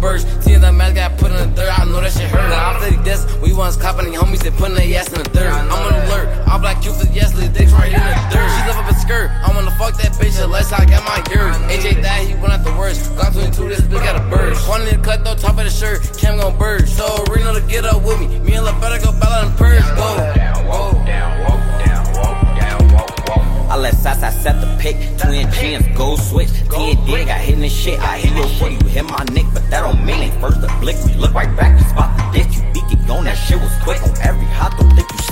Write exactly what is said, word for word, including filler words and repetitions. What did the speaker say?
burst. Seeing that mask got put in the dirt, I know that shit hurt. Now I'm steady this, we once copping the homies, they putting their ass in the dirt. I'm on alert, all black Cupid, yes, little dicks right in the dirt. She lift up a skirt, I'm gonna fuck that bitch unless I got my gears. A J died, he went out the worst. Glock twenty-two, this bitch got a bird. One in the cut though, top of the shirt, Cam gon' bird. So Reno to get up with me, me and La better go battle and purge. Go, Walk down, walk down, walk down, walk, walk. I let Sasa set the pick, twin chins, gold switch. T and D got hit in the shit. I hit your foot, you hit my neck, but that don't mean it. First the blick, we look right back, you spot the ditch. You beak it on that shit was quick on every hot, don't think you